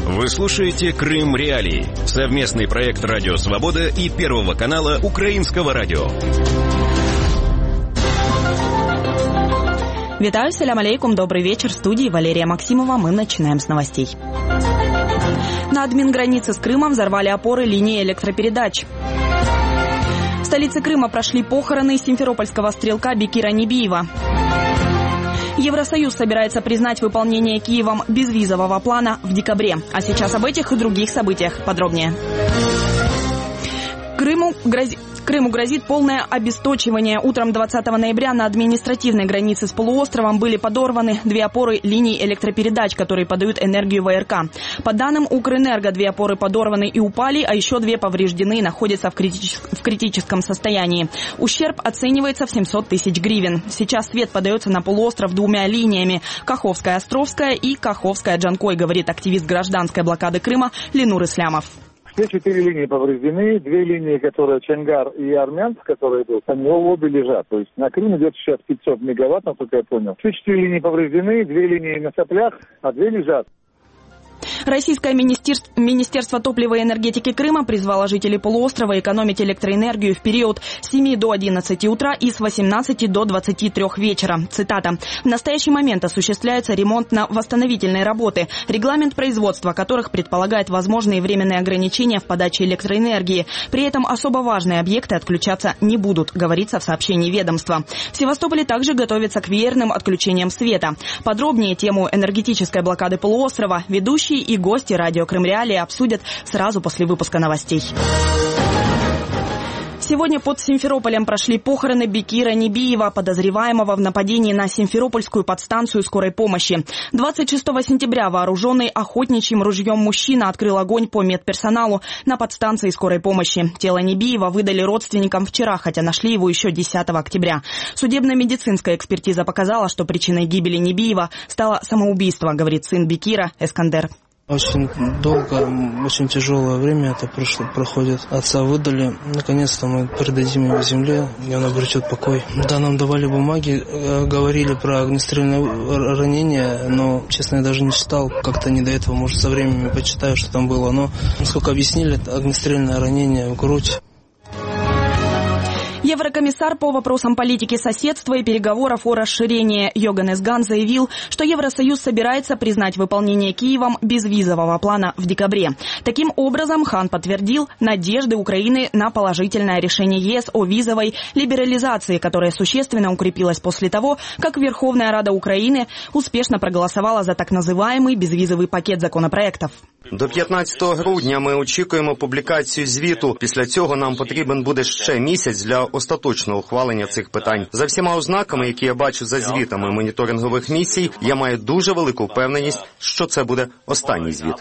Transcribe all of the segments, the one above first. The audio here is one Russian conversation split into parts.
Вы слушаете «Крым Реалии» — совместный проект «Радио Свобода» и Первого канала Украинского радио. Витаю, салям алейкум, добрый вечер. В студии Валерия Максимова. Мы начинаем с новостей. На админгранице с Крымом взорвали опоры линии электропередач. В столице Крыма прошли похороны симферопольского стрелка Бекира Небиева. Евросоюз собирается признать выполнение Киевом безвизового плана в декабре. А сейчас об этих и других событиях подробнее. Крыму грозит полное обесточивание. Утром 20 ноября на административной границе с полуостровом были подорваны 2 опоры линий электропередач, которые подают энергию в АРК. По данным Укрэнерго, 2 опоры подорваны и упали, а еще 2 повреждены и находятся в критическом состоянии. Ущерб оценивается в 700 тысяч гривен. Сейчас свет подается на полуостров 2 линиями – Каховская-Островская и Каховская-Джанкой, говорит активист гражданской блокады Крыма Ленур Ислямов. Все 4 линии повреждены, 2 линии, которые Чангар и Армянск, которые идут, они обе лежат. То есть на Крым идет сейчас 500 мегаватт, насколько я понял. Все 4 линии повреждены, 2 линии на соплях, а 2 лежат. Российское министерство топлива и энергетики Крыма призвало жителей полуострова экономить электроэнергию в период с 7 до 11 утра и с 18 до 23 вечера. Цитата. «В настоящий момент осуществляется ремонтно-восстановительные работы, регламент производства которых предполагает возможные временные ограничения в подаче электроэнергии. При этом особо важные объекты отключаться не будут», говорится в сообщении ведомства. В Севастополе также готовится к веерным отключениям света. Подробнее тему энергетической блокады полуострова ведущие и гости радио «Крым Реалии» обсудят сразу после выпуска новостей. Сегодня под Симферополем прошли похороны Бекира Небиева, подозреваемого в нападении на Симферопольскую подстанцию скорой помощи. 26 сентября вооруженный охотничьим ружьем мужчина открыл огонь по медперсоналу на подстанции скорой помощи. Тело Небиева выдали родственникам вчера, хотя нашли его еще 10 октября. Судебно-медицинская экспертиза показала, что причиной гибели Небиева стало самоубийство, говорит сын Бекира Эскандер. Очень долго, очень тяжелое время это проходит. Отца выдали. Наконец-то мы передадим его земле, и он обретет покой. Да, нам давали бумаги, говорили про огнестрельное ранение, но, честно, я даже не читал. Как-то не до этого, может, со временем почитаю, что там было. Но, насколько объяснили, это огнестрельное ранение в грудь. Еврокомиссар по вопросам политики соседства и переговоров о расширении Йоганнес Ган заявил, что Евросоюз собирается признать выполнение Киевом безвизового плана в декабре. Таким образом, Хан подтвердил надежды Украины на положительное решение ЕС о визовой либерализации, которая существенно укрепилась после того, как Верховная Рада Украины успешно проголосовала за так называемый безвізовий пакет законопроектів. До 15 грудня ми очікуємо публікацію звіту. Після цього нам потрібен буде ще місяць для остаточного ухвалення цих питань. За всіма ознаками, які я бачу за звітами моніторингових місій, я маю дуже велику впевненість, що це буде останній звіт.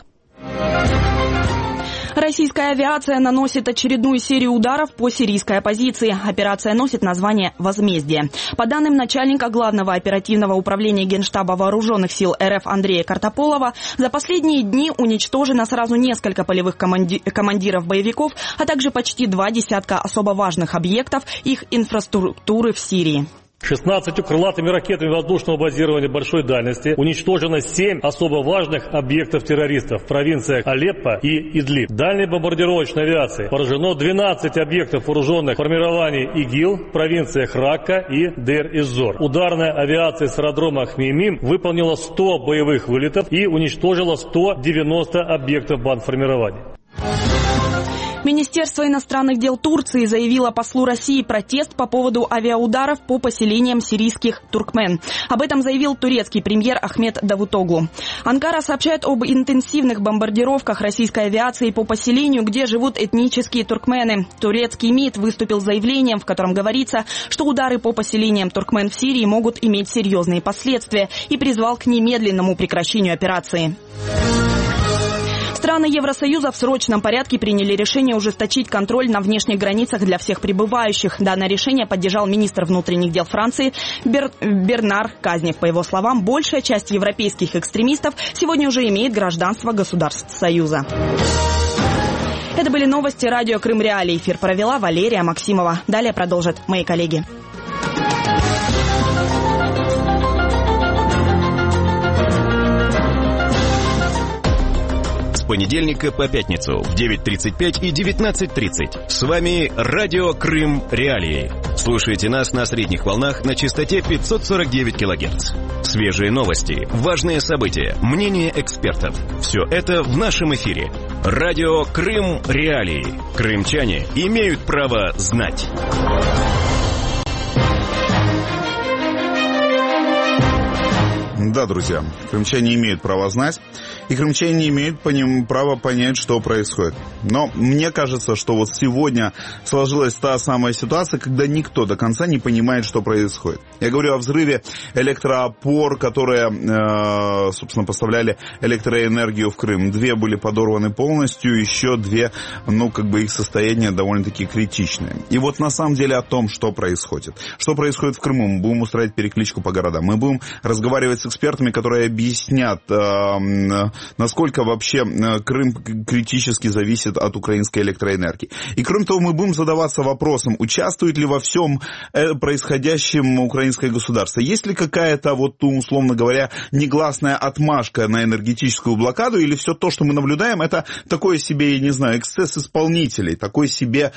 Российская авиация наносит очередную серию ударов по сирийской оппозиции. Операция носит название «Возмездие». По данным начальника Главного оперативного управления Генштаба Вооруженных сил РФ Андрея Картополова, за последние дни уничтожено сразу несколько полевых командиров боевиков, а также почти 20 особо важных объектов их инфраструктуры в Сирии. 16 крылатыми ракетами воздушного базирования большой дальности уничтожено 7 особо важных объектов террористов в провинциях Алеппо и Идлиб. Дальней бомбардировочной авиации поражено 12 объектов вооруженных формирований ИГИЛ в провинциях Ракка и Дейр-эз-Зор. Ударная авиация с аэродрома Хмеймим выполнила 100 боевых вылетов и уничтожила 190 объектов бандформирований. Министерство иностранных дел Турции заявило послу России протест по поводу авиаударов по поселениям сирийских туркмен. Об этом заявил турецкий премьер Ахмет Давутоглу. Анкара сообщает об интенсивных бомбардировках российской авиации по поселению, где живут этнические туркмены. Турецкий МИД выступил с заявлением, в котором говорится, что удары по поселениям туркмен в Сирии могут иметь серьезные последствия, и призвал к немедленному прекращению операции. Страны Евросоюза в срочном порядке приняли решение ужесточить контроль на внешних границах для всех прибывающих. Данное решение поддержал министр внутренних дел Франции Бернар Казнев. По его словам, большая часть европейских экстремистов сегодня уже имеет гражданство государств Союза. Это были новости радио «Крым Реалии». Эфир провела Валерия Максимова. Далее продолжат мои коллеги. понедельника по пятницу в 9:35 и 19:30. С вами Радио Крым Реалии. Слушайте нас на средних волнах на частоте 549 кГц. Свежие новости, важные события, мнения экспертов. Все это в нашем эфире. Радио Крым Реалии. Крымчане имеют право знать. Да, друзья, крымчане имеют право знать, и крымчане имеют право понять, что происходит. Но мне кажется, что вот сегодня сложилась та самая ситуация, когда никто до конца не понимает, что происходит. Я говорю о взрыве электроопор, которые, собственно, поставляли электроэнергию в Крым. 2 были подорваны полностью, еще 2, их состояние довольно-таки критичное. И вот на самом деле о том, что происходит. Что происходит в Крыму? Мы будем устраивать перекличку по городам. Мы будем разговаривать с экспертами, которые объяснят, насколько вообще Крым критически зависит от украинской электроэнергии. И кроме того, мы будем задаваться вопросом, участвует ли во всем происходящем украинское государство. Есть ли какая-то, условно говоря, негласная отмашка на энергетическую блокаду, или все то, что мы наблюдаем, это такое себе, я не знаю, эксцесс исполнителей, такой себе,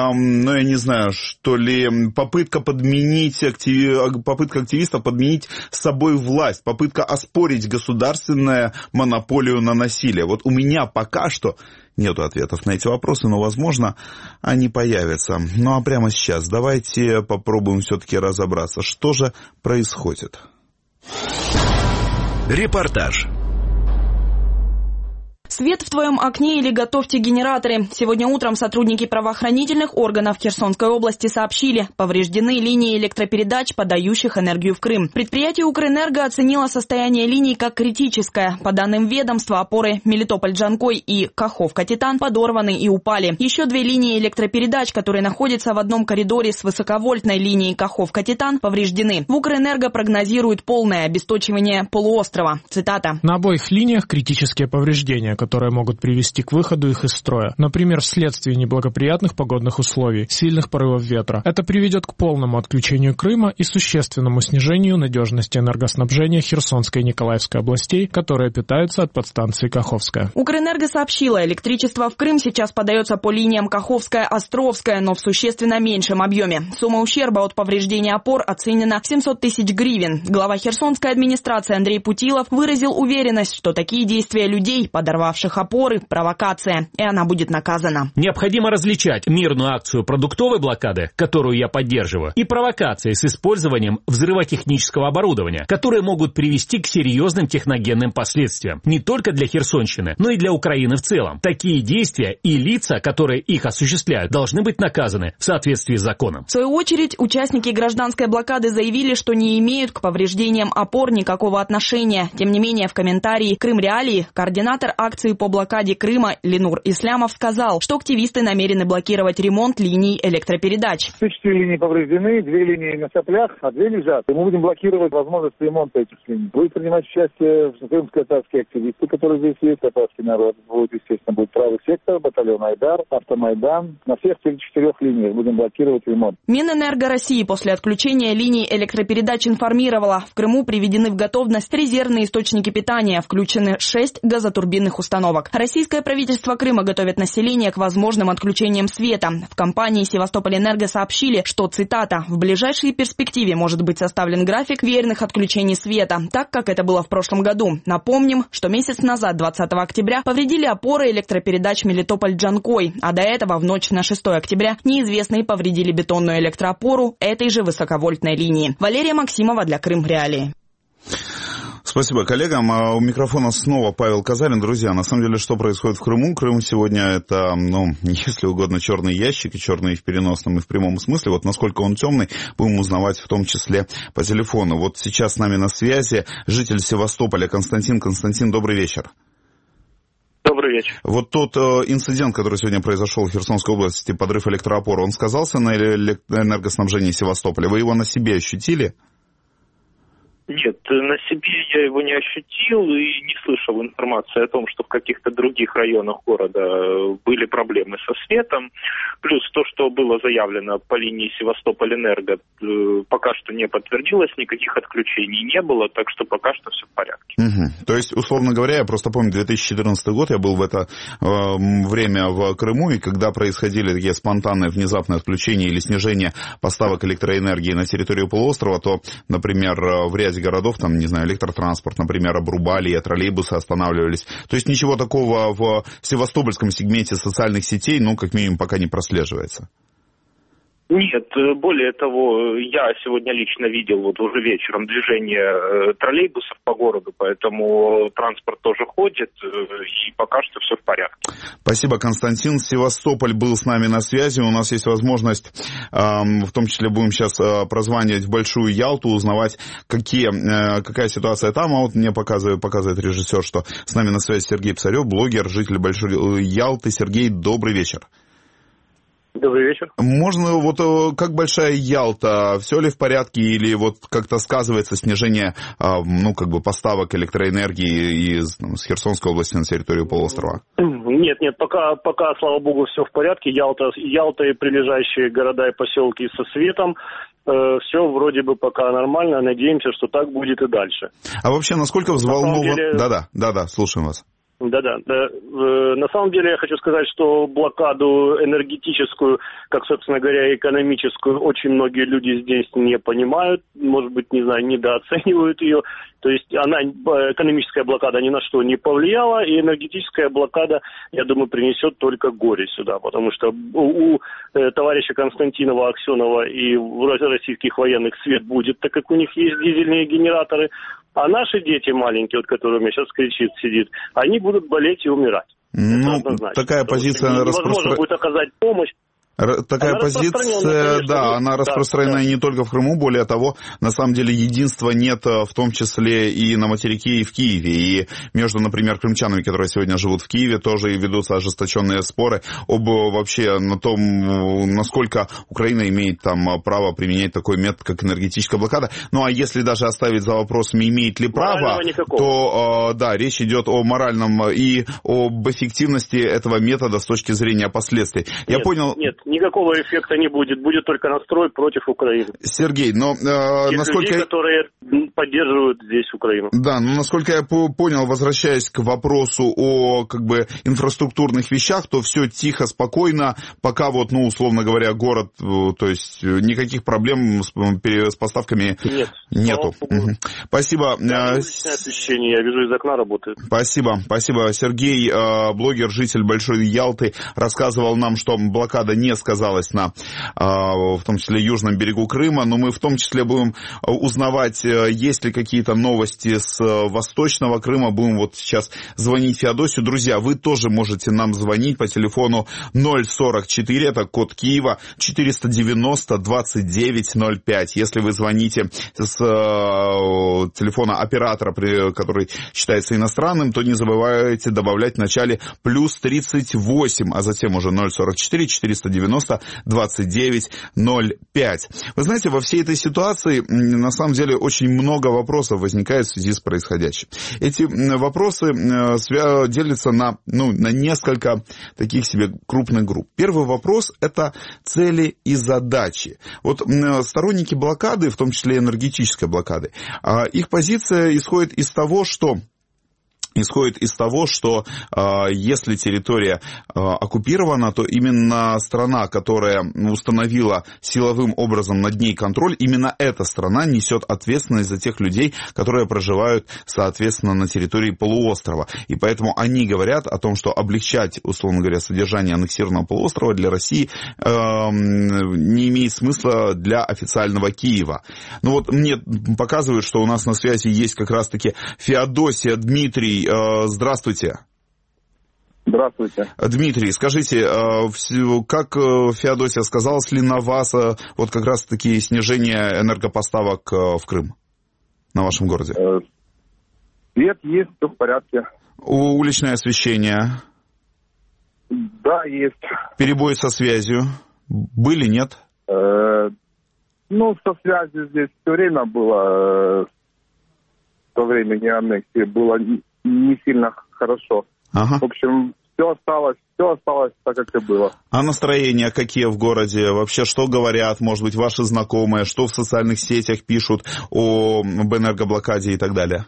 попытка активистов подменить с собой власть, попытка оспорить государственную монополию на насилие. Вот у меня пока что нету ответов на эти вопросы, но, возможно, они появятся. Ну, а прямо сейчас давайте попробуем все-таки разобраться, что же происходит. Репортаж. Свет в твоем окне или готовьте генераторы. Сегодня утром сотрудники правоохранительных органов Херсонской области сообщили, повреждены линии электропередач, подающих энергию в Крым. Предприятие «Укрэнерго» оценило состояние линий как критическое. По данным ведомства, опоры Мелитополь-Джанкой и Каховка-Титан подорваны и упали. Еще 2 линии электропередач, которые находятся в одном коридоре с высоковольтной линией Каховка-Титан, повреждены. В «Укрэнерго» прогнозируют полное обесточивание полуострова. Цитата. На обоих линиях критические повреждения, которые могут привести к выходу их из строя. Например, вследствие неблагоприятных погодных условий, сильных порывов ветра. Это приведет к полному отключению Крыма и существенному снижению надежности энергоснабжения Херсонской и Николаевской областей, которые питаются от подстанции Каховская. «Укрэнерго» сообщила, электричество в Крым сейчас подается по линиям Каховская-Островская, но в существенно меньшем объеме. Сумма ущерба от повреждения опор оценена в 700 тысяч гривен. Глава Херсонской администрации Андрей Путилов выразил уверенность, что такие действия людей, подорвавших опоры, провокация, и она будет наказана. Необходимо различать мирную акцию продуктовой блокады, которую я поддерживаю, и провокации с использованием взрывотехнического оборудования, которые могут привести к серьезным техногенным последствиям. Не только для Херсонщины, но и для Украины в целом. Такие действия и лица, которые их осуществляют, должны быть наказаны в соответствии с законом. В свою очередь, участники гражданской блокады заявили, что не имеют к повреждениям опор никакого отношения. Тем не менее, в комментарии «Крым Реалии» координатор акции по блокаде Крыма Ленур Ислямов сказал, что активисты намерены блокировать ремонт линий электропередач. 4 линии повреждены, 2 линии на соплях, а 2 лежат. И мы будем блокировать возможность ремонта этих линий. Будет принимать участие крымско-татарские активисты, которые здесь есть, татарский народ. Будет правый сектор, батальон Айдар, Автомайдан. На всех 4 линиях будем блокировать ремонт. Минэнерго России после отключения линий электропередач информировала, в Крыму приведены в готовность резервные источники питания, включены 6 газотурбинных установок. Российское правительство Крыма готовит население к возможным отключениям света. В компании «Севастополь-Энерго» сообщили, что, цитата, «в ближайшей перспективе может быть составлен график верных отключений света, так как это было в прошлом году». Напомним, что месяц назад, 20 октября, повредили опоры электропередач Мелитополь-Джанкой, а до этого, в ночь на 6 октября, неизвестные повредили бетонную электроопору этой же высоковольтной линии. Валерия Максимова для Крым Реалии. Спасибо коллегам. У микрофона снова Павел Казарин. Друзья, на самом деле, что происходит в Крыму? Крым сегодня это, если угодно, черный ящик, и черный в переносном и в прямом смысле. Вот насколько он темный, будем узнавать в том числе по телефону. Вот сейчас с нами на связи житель Севастополя Константин. Константин, добрый вечер. Добрый вечер. Вот тот инцидент, который сегодня произошел в Херсонской области, подрыв электроопоры, он сказался на энергоснабжении Севастополя? Вы его на себе ощутили? Нет, на себе я его не ощутил и не слышал информации о том, что в каких-то других районах города были проблемы со светом. Плюс то, что было заявлено по линии Севастополь-Энерго, пока что не подтвердилось, никаких отключений не было, так что пока что все в порядке. Угу. То есть, условно говоря, я просто помню 2014 год, я был в это время в Крыму, и когда происходили такие спонтанные внезапные отключения или снижение поставок электроэнергии на территорию полуострова, то, например, в ряде городов, там, не знаю, электротранспорт, например, обрубали, троллейбусы останавливались. То есть ничего такого в севастопольском сегменте социальных сетей, ну, как минимум, пока не прослеживается. Нет, более того, я сегодня лично видел вот уже вечером движение троллейбусов по городу, поэтому транспорт тоже ходит, и пока что все в порядке. Спасибо, Константин. Севастополь был с нами на связи. У нас есть возможность, в том числе будем сейчас прозванивать в Большую Ялту, узнавать, какая ситуация там. А вот мне показывает режиссер, что с нами на связи Сергей Псарев, блогер, житель Большой Ялты. Сергей, добрый вечер. Добрый вечер. Можно, вот как Большая Ялта, все ли в порядке или вот как-то сказывается снижение, ну, как бы поставок электроэнергии с Херсонской области на территорию полуострова? Нет, пока, слава богу, все в порядке. Ялта и прилежащие города и поселки со светом. Все вроде бы пока нормально. Надеемся, что так будет и дальше. А вообще, насколько взволнован... Да, слушаем вас. Да. На самом деле я хочу сказать, что блокаду энергетическую, как, собственно говоря, экономическую, очень многие люди здесь не понимают, может быть, не знаю, недооценивают ее. То есть экономическая блокада ни на что не повлияла, и энергетическая блокада, я думаю, принесет только горе сюда, потому что у товарища Константинова, Аксенова и российских военных свет будет, так как у них есть дизельные генераторы, а наши дети маленькие, вот которыми сейчас кричит, сидит, они будут болеть и умирать. Ну, такая позиция невозможно будет оказать помощь. Такая позиция, да, она распространена не только в Крыму, более того, на самом деле единства нет в том числе и на материке, и в Киеве. И между, например, крымчанами, которые сегодня живут в Киеве, тоже ведутся ожесточенные споры об вообще на том, насколько Украина имеет там право применять такой метод, как энергетическая блокада. Ну, а если даже оставить за вопросом, имеет ли право, то, да, речь идет о моральном и об эффективности этого метода с точки зрения последствий. Я понял... Нет. Никакого эффекта не будет, будет только настрой против Украины. Сергей, но насколько... людей, которые поддерживают здесь Украину. Да, но насколько я понял, возвращаясь к вопросу о как бы инфраструктурных вещах, то все тихо, спокойно, пока вот, ну, условно говоря, город, то есть никаких проблем с поставками нету. Спасибо. Личное освещение, я вижу, из окна работает. Спасибо. Сергей, блогер, житель Большой Ялты, рассказывал нам, что блокада не сказалась на, в том числе, южном берегу Крыма, но мы в том числе будем узнавать, есть ли какие-то новости с восточного Крыма. Будем вот сейчас звонить Феодосию. Друзья, вы тоже можете нам звонить по телефону 044, это код Киева, 490-29-05. Если вы звоните с телефона оператора, который считается иностранным, то не забывайте добавлять в начале плюс 38, а затем уже 044 490 29 05. Вы знаете, во всей этой ситуации на самом деле очень много вопросов возникает в связи с происходящим. Эти вопросы делятся на несколько таких себе крупных групп. Первый вопрос – это цели и задачи. Вот сторонники блокады, в том числе энергетической блокады, их позиция исходит из того, что если территория оккупирована, то именно страна, которая установила силовым образом над ней контроль, именно эта страна несет ответственность за тех людей, которые проживают, соответственно, на территории полуострова. И поэтому они говорят о том, что облегчать, условно говоря, содержание аннексированного полуострова для России не имеет смысла для официального Киева. Ну вот мне показывают, что у нас на связи есть как раз-таки Феодосия, Дмитрий. Здравствуйте. Здравствуйте. Дмитрий, скажите, как Феодосия, сказалось ли на вас вот как раз-таки снижение энергопоставок в Крым, на вашем городе? Свет есть, все в порядке. Уличное освещение? Да, есть. Перебои со связью? Были, нет? Со связью здесь все время было во времени аннексии было не сильно хорошо. Ага. В общем, все осталось так, как и было. А настроения какие в городе? Вообще, что говорят, может быть, ваши знакомые, что в социальных сетях пишут об энергоблокаде и так далее?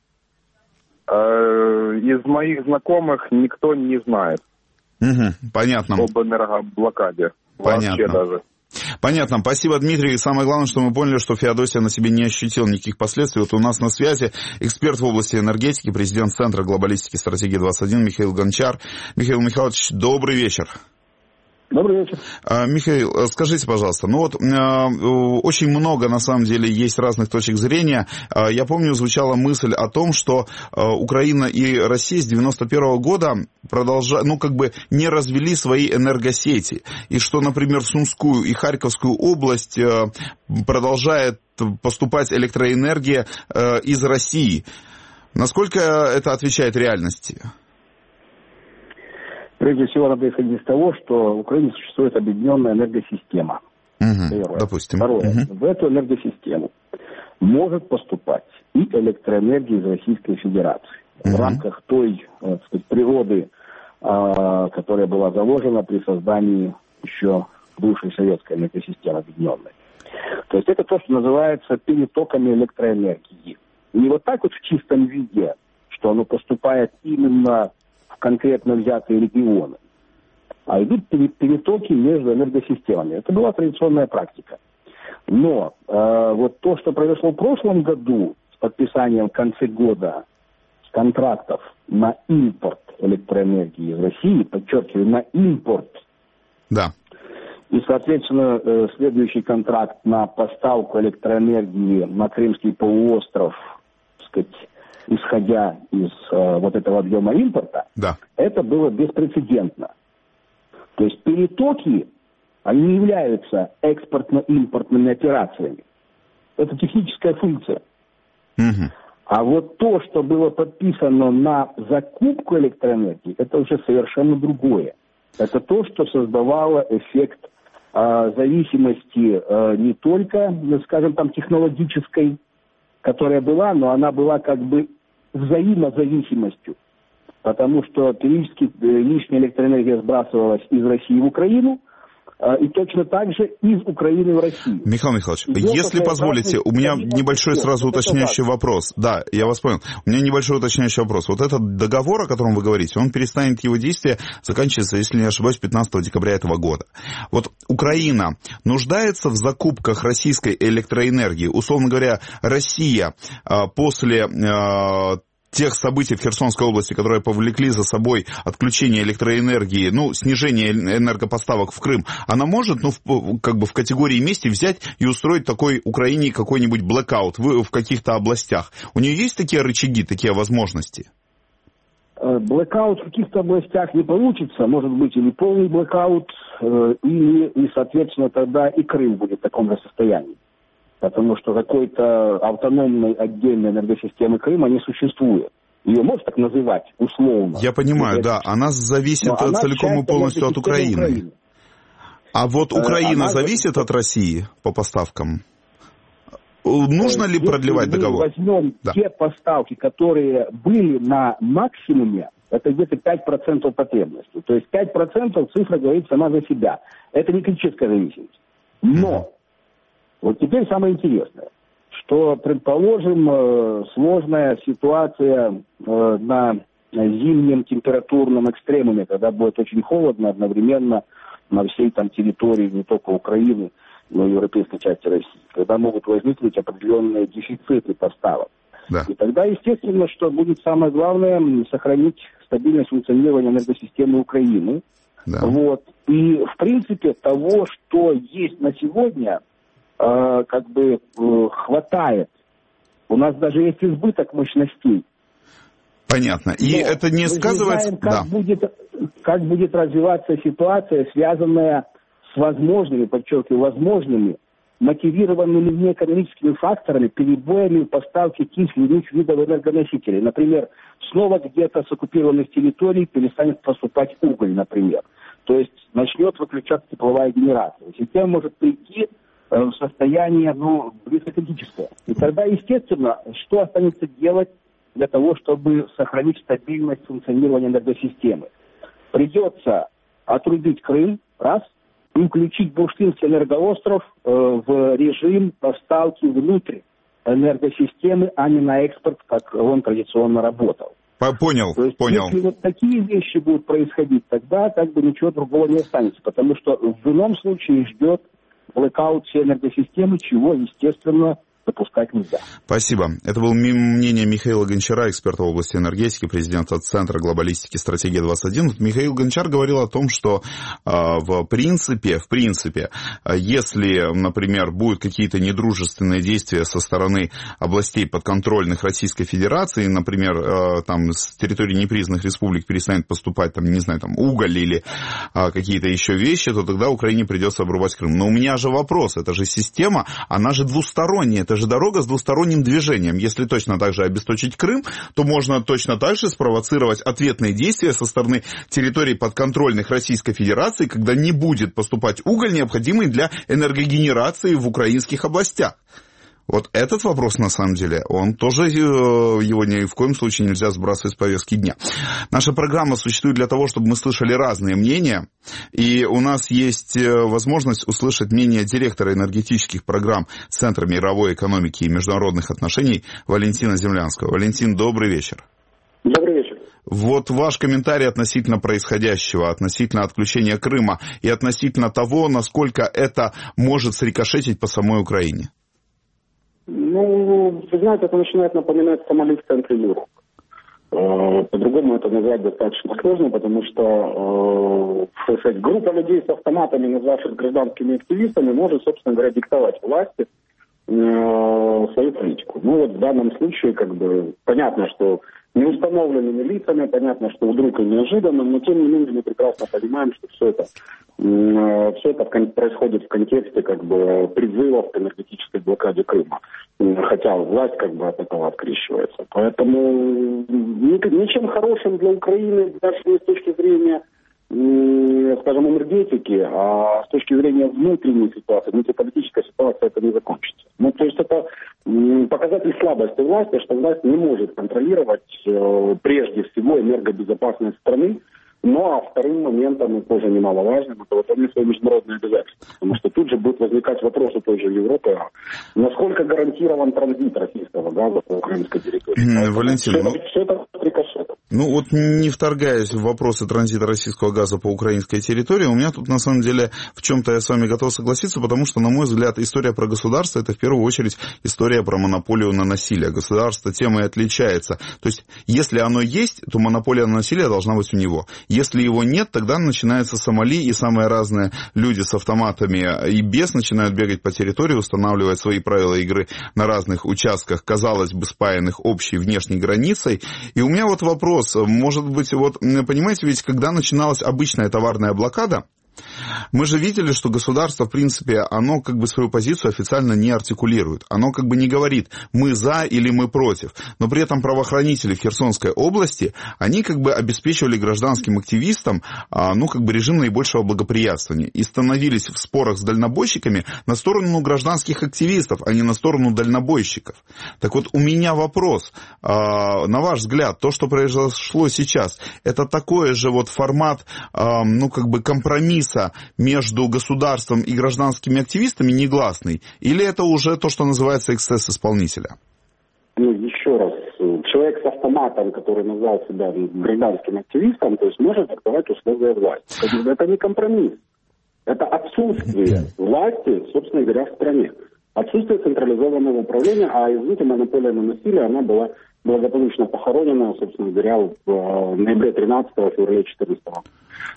Из моих знакомых никто не знает. Угу, понятно. Об энергоблокаде. Понятно. Вообще даже. Понятно. Спасибо, Дмитрий. И самое главное, что мы поняли, что Феодосия на себе не ощутил никаких последствий. Вот у нас на связи эксперт в области энергетики, президент Центра глобалистики стратегии 21 Михаил Гончар. Михаил Михайлович, добрый вечер. Добрый вечер. Михаил, скажите, пожалуйста, очень много, на самом деле, есть разных точек зрения. Я помню, звучала мысль о том, что Украина и Россия с 91 года не развели свои энергосети. И что, например, в Сумскую и Харьковскую область продолжает поступать электроэнергия из России. Насколько это отвечает реальности? Прежде всего, надо исходить из того, что в Украине существует объединенная энергосистема. Первое. Допустим. Второе. В эту энергосистему может поступать и электроэнергия из Российской Федерации. В рамках той, так сказать, природы, которая была заложена при создании еще бывшей советской энергосистемы объединенной. То есть это то, что называется перетоками электроэнергии. Не вот так вот в чистом виде, что оно поступает именно конкретно взятые регионы, а идут перетоки между энергосистемами. Это была традиционная практика. Но вот то, что произошло в прошлом году с подписанием в конце года контрактов на импорт электроэнергии из России, подчеркиваю, на импорт, да. И, соответственно, следующий контракт на поставку электроэнергии на Крымский полуостров, так сказать, исходя из вот этого объема импорта, да. Это было беспрецедентно. То есть перетоки, они не являются экспортно-импортными операциями. Это техническая функция. Угу. А вот то, что было подписано на закупку электроэнергии, это уже совершенно другое. Это то, что создавало эффект зависимости не только, скажем, там, технологической, которая была, но она была как бы взаимозависимостью, потому что периодически лишняя электроэнергия сбрасывалась из России в Украину, и точно так же из Украины в Россию. Михаил Михайлович, если позволите, у меня небольшой сразу уточняющий вопрос. Да, я вас понял. У меня небольшой уточняющий вопрос. Вот этот договор, о котором вы говорите, он перестанет, его действие заканчивается, если не ошибаюсь, 15 декабря этого года. Вот Украина нуждается в закупках российской электроэнергии. Условно говоря, Россия после тех событий в Херсонской области, которые повлекли за собой отключение электроэнергии, снижение энергопоставок в Крым, она может, в категории мести взять и устроить такой Украине какой-нибудь блэкаут в каких-то областях? У нее есть такие рычаги, такие возможности? Блэкаут в каких-то областях не получится, может быть, или полный блэкаут, и, соответственно, тогда и Крым будет в таком же состоянии. Потому что какой-то автономной отдельной энергосистемы Крыма не существует. Ее можно так называть условно. Я понимаю, да. Она зависит целиком и полностью от Украины. А вот Украина зависит от России по поставкам? Нужно ли продлевать договор? Если мы возьмем те поставки, которые были на максимуме, это где-то 5% потребности. То есть 5% цифра говорит сама за себя. Это не критическая зависимость. Но вот теперь самое интересное, что, предположим, сложная ситуация на зимнем температурном экстремуме, когда будет очень холодно одновременно на всей там территории не только Украины, но и европейской части России, когда могут возникнуть определенные дефициты поставок. Да. И тогда, естественно, что будет самое главное сохранить стабильность функционирования энергосистемы Украины. Да. Вот. И, в принципе, того, что есть на сегодня, хватает. У нас даже есть избыток мощностей. Понятно. И но это не сказывается... Мы знаем, как будет развиваться ситуация, связанная с возможными, подчеркиваю, возможными, мотивированными неэкономическими факторами, перебоями в поставке тех или иных видов энергоносителей. Например, снова где-то с оккупированных территорий перестанет поступать уголь, например. То есть начнет выключаться тепловая генерация. Система может прийти состояние, высококритическое. И тогда, естественно, что останется делать для того, чтобы сохранить стабильность функционирования энергосистемы? Придется отрубить Крым, раз, и включить Бурштинский энергоостров в режим поставки внутрь энергосистемы, а не на экспорт, как он традиционно работал. Понял. Если вот такие вещи будут происходить, тогда ничего другого не останется, потому что в ином случае ждет блэкаут всей энергосистемы, чего, естественно, допускать нельзя. Спасибо. Это было мнение Михаила Гончара, эксперта в области энергетики, президента Центра глобалистики «Стратегия 21». Михаил Гончар говорил о том, что в принципе, если, например, будут какие-то недружественные действия со стороны областей подконтрольных Российской Федерации, например, там с территории непризнанных республик перестанет поступать, уголь или какие-то еще вещи, то тогда Украине придется обрубать Крым. Но у меня же вопрос, это же система, она же двусторонняя, это же дорога с двусторонним движением. Если точно так же обесточить Крым, то можно точно так же спровоцировать ответные действия со стороны территорий подконтрольных Российской Федерации, когда не будет поступать уголь, необходимый для энергогенерации в украинских областях. Вот этот вопрос, на самом деле, он тоже, его ни в коем случае нельзя сбрасывать с повестки дня. Наша программа существует для того, чтобы мы слышали разные мнения, и у нас есть возможность услышать мнение директора энергетических программ Центра мировой экономики и международных отношений Валентина Землянского. Валентин, добрый вечер. Добрый вечер. Вот ваш комментарий относительно происходящего, относительно отключения Крыма и относительно того, насколько это может срикошетить по самой Украине. Вы знаете, это начинает напоминать Сомали в центре Европы. По-другому это назвать достаточно сложно, потому что группа людей с автоматами, назвавшись гражданскими активистами, может, собственно говоря, диктовать власти свою политику. В данном случае, понятно, что неустановленными лицами, понятно, что вдруг и неожиданно, но тем не менее мы прекрасно понимаем, что все это происходит в контексте призывов к энергетической блокаде Крыма. Хотя власть от этого открещивается. Поэтому ничем хорошим для Украины, даже не с точки зрения, скажем, энергетики, а с точки зрения внутренней ситуации, внутриполитической ситуации это не закончится. То есть это показатель слабости власти, что власть не может контролировать прежде всего энергобезопасность страны. А вторым моментом, и тоже немаловажным, это выполнять свои международные обязательства. Потому что тут же будет возникать вопрос у той же Европы, насколько гарантирован транзит российского газа по украинской территории. Валентин, все это рикошетом. Не вторгаясь в вопросы транзита российского газа по украинской территории, у меня тут, на самом деле, в чем-то я с вами готов согласиться, потому что, на мой взгляд, история про государство – это, в первую очередь, история про монополию на насилие. Государство тем и отличается. То есть, если оно есть, то монополия на насилие должна быть у него. Если его нет, тогда начинается Сомали, и самые разные люди с автоматами и без начинают бегать по территории, устанавливать свои правила игры на разных участках, казалось бы, спаянных общей внешней границей. И у меня вопрос, может быть, понимаете, ведь когда начиналась обычная товарная блокада, мы же видели, что государство, в принципе, оно свою позицию официально не артикулирует. Оно не говорит, мы за или мы против. Но при этом правоохранители в Херсонской области, они обеспечивали гражданским активистам, режим наибольшего благоприятствования. И становились в спорах с дальнобойщиками на сторону гражданских активистов, а не на сторону дальнобойщиков. Так вот, у меня вопрос. На ваш взгляд, то, что произошло сейчас, это такой же формат, компромисса между государством и гражданскими активистами негласный? Или это уже то, что называется эксцесс исполнителя? Еще раз. Человек с автоматом, который назвал себя гражданским активистом, то есть может диктовать условия власти. Это не компромисс. Это отсутствие власти, собственно говоря, в стране. Отсутствие централизованного управления, а извините, монополия на насилие, она была благополучно похоронена, собственно говоря, в ноябре 13-го, феврале 14-го.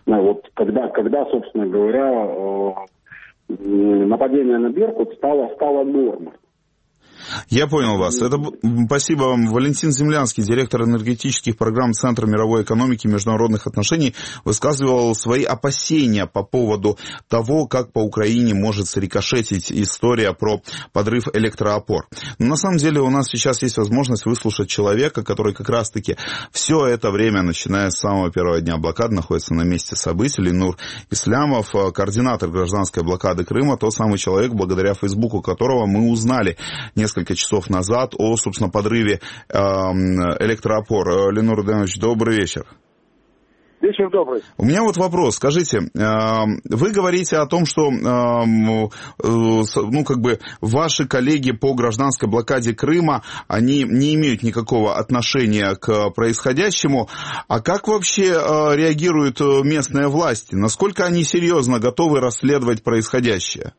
Когда, собственно говоря, нападение на Беркут стало нормой. Я понял вас. Спасибо вам. Валентин Землянский, директор энергетических программ Центра мировой экономики и международных отношений, высказывал свои опасения по поводу того, как по Украине может срикошетить история про подрыв электроопор. Но на самом деле у нас сейчас есть возможность выслушать человека, который как раз-таки все это время, начиная с самого первого дня блокады, находится на месте событий. Ленур Ислямов, координатор гражданской блокады Крыма, тот самый человек, благодаря Фейсбуку которого мы узнали несколько часов назад о, собственно, подрыве электроопор. Ленур Дэнович, добрый вечер. Вечер добрый. У меня вот вопрос. Скажите, вы говорите о том, что ваши коллеги по гражданской блокаде Крыма, они не имеют никакого отношения к происходящему. А как вообще реагируют местные власти? Насколько они серьезно готовы расследовать происходящее?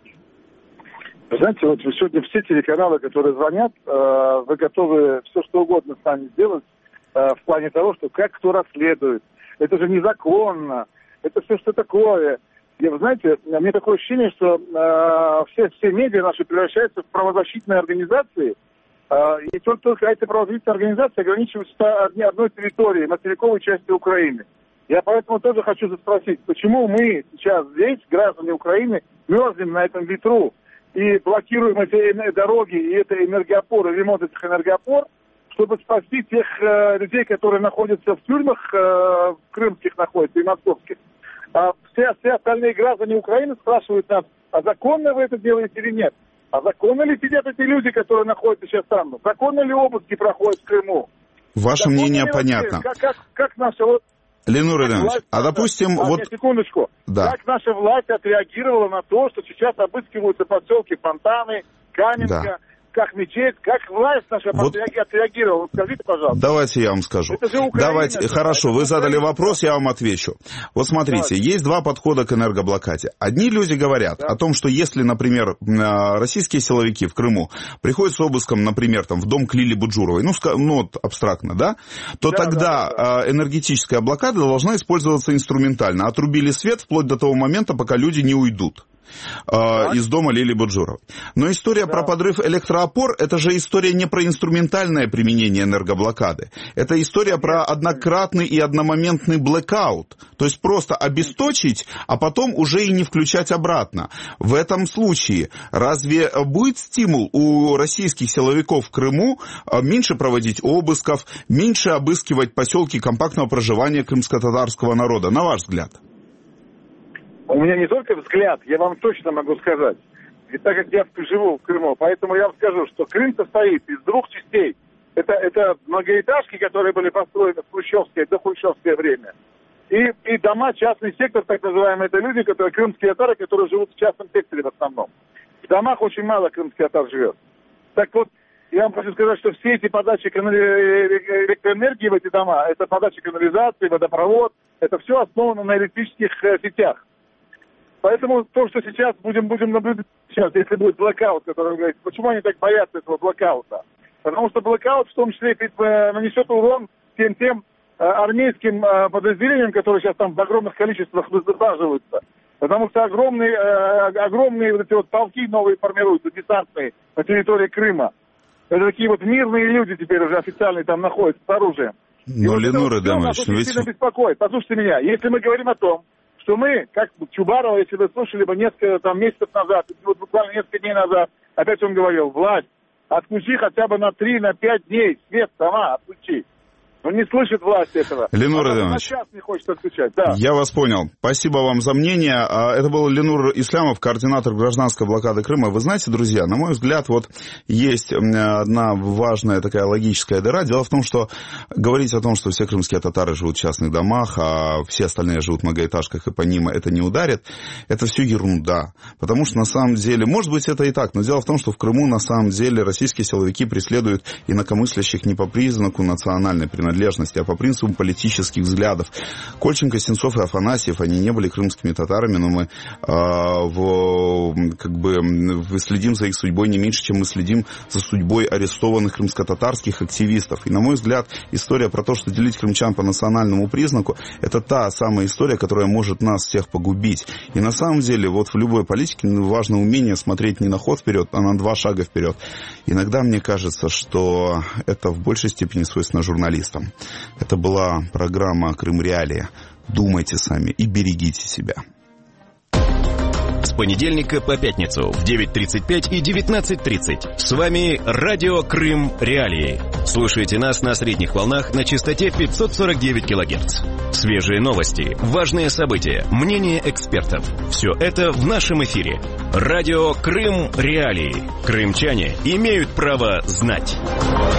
Вы знаете, вот сегодня все телеканалы, которые звонят, вы готовы все что угодно с нами сделать в плане того, что как кто расследует. Это же незаконно, это все что такое. Вы знаете, у меня такое ощущение, что все медиа наши превращаются в правозащитные организации, и только эти правозащитные организации ограничиваются одной территорией, материковой части Украины. Я поэтому тоже хочу спросить, почему мы сейчас здесь, граждане Украины, мерзнем на этом ветру и блокируем эти дороги и это энергоопоры, ремонт этих энергоопор, чтобы спасти тех людей, которые находятся в тюрьмах, крымских находятся и московских. А все остальные граждане Украины спрашивают нас, а законно вы это делаете или нет? А законно ли сидят эти люди, которые находятся сейчас там? Законно ли обыски проходят в Крыму? Ваше мнение понятно. Как наша... Ленур Ильич, а допустим... Секундочку. Да. Как наша власть отреагировала на то, что сейчас обыскиваются поселки Фонтаны, Каменка, да. Как мечеть, как власть наша отреагировала? Скажите, пожалуйста. Давайте я вам скажу. Давайте, хорошо, вы задали вопрос, я вам отвечу. Вот смотрите, есть два подхода к энергоблокаде. Одни люди говорят о том, что если, например, российские силовики в Крыму приходят с обыском, например, там, в дом к Лилии Буджуровой, ну вот да, то тогда энергетическая блокада должна использоваться инструментально. Отрубили свет вплоть до того момента, пока люди не уйдут из дома Лилии Буджуровой. Но история про подрыв электроопор, это же история не про инструментальное применение энергоблокады. Это история про однократный и одномоментный блэкаут. То есть просто обесточить, а потом уже и не включать обратно. В этом случае разве будет стимул у российских силовиков в Крыму меньше проводить обысков, меньше обыскивать поселки компактного проживания крымско-татарского народа, на ваш взгляд? У меня не только взгляд, я вам точно могу сказать. И так как я живу в Крыму, поэтому я вам скажу, что Крым состоит из двух частей. Это многоэтажки, которые были построены в дохрущевское время. И дома, частный сектор, так называемый, это люди, крымские татары, которые живут в частном секторе в основном. В домах очень мало крымских татар живет. Так вот, я вам хочу сказать, что все эти подачи электроэнергии в эти дома, это подача канализации, водопровод, это все основано на электрических сетях. Поэтому то, что сейчас будем наблюдать, если будет блокаут, который говорит, почему они так боятся этого блокаута? Потому что блокаут в том числе нанесет урон тем армейским подразделениям, которые сейчас там в огромных количествах высаживаются. Потому что огромные вот эти вот полки новые формируются, десантные, на территории Крыма. Это такие вот мирные люди теперь уже официально там находятся с оружием. Но, Ленур Эдемович, нас очень сильно беспокоит. Послушайте меня, если мы говорим о том, что мы, как Чубарова, если вы слушали бы несколько месяцев назад, вот буквально несколько дней назад, опять он говорил, власть, отключи хотя бы на 3-5 дней свет сама, отключи. Он не слышит власть этого. Ленур Эдемович, на час не хочет отключать. Да. Я вас понял. Спасибо вам за мнение. Это был Ленур Ислямов, координатор гражданской блокады Крыма. Вы знаете, друзья, на мой взгляд, вот есть одна важная такая логическая дыра. Дело в том, что говорить о том, что все крымские татары живут в частных домах, а все остальные живут в многоэтажках и по ним это не ударит, это все ерунда. Потому что на самом деле, может быть, это и так, но дело в том, что в Крыму на самом деле российские силовики преследуют инакомыслящих не по признаку национальной принадлежности, принадлежности, а по принципу политических взглядов. Кольченко, Сенцов и Афанасьев, они не были крымскими татарами, но мы следим за их судьбой не меньше, чем мы следим за судьбой арестованных крымско-татарских активистов. И, на мой взгляд, история про то, что делить крымчан по национальному признаку, это та самая история, которая может нас всех погубить. И на самом деле, вот в любой политике важно умение смотреть не на ход вперед, а на 2 шага вперед. Иногда мне кажется, что это в большей степени свойственно журналистам. Это была программа «Крым Реалии». Думайте сами и берегите себя. С понедельника по пятницу в 9:35 и 19:30. С вами Радио Крым Реалии. Слушайте нас на средних волнах на частоте 549 кГц. Свежие новости, важные события, мнения экспертов. Все это в нашем эфире. Радио Крым Реалии. Крымчане имеют право знать.